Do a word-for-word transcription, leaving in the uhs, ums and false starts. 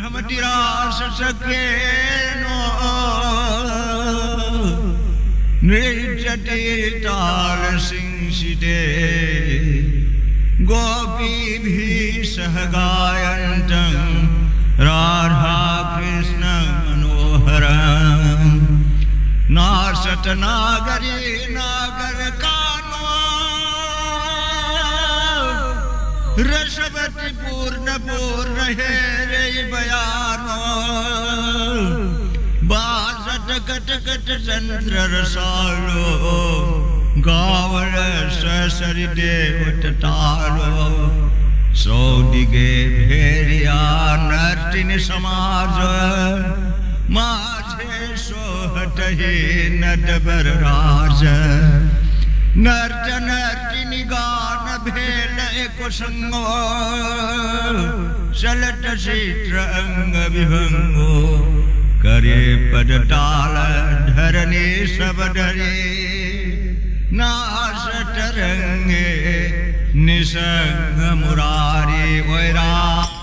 ब्रह्मतिरास सके नो नृत्यते ताल सिंसिते गोपीभिः सह गायन्तं राधा कृष्ण मनोहरम् नासत नागरी नागर कानो रसवती पूर्ण पूर्ण है रे बयानो बासट कट कट चंद्र रसालो गावल ससरि देवत तालो सौदिगे भेरिया नर्तिन समाज माझे सोहत ही नटबर राज नर्त नर्तिनी गान भेल एक संगो चलत चित्र अंग विभंगो करे पद ताल धरने सब धरे नास तरंगे निसंग मुरारी वैरा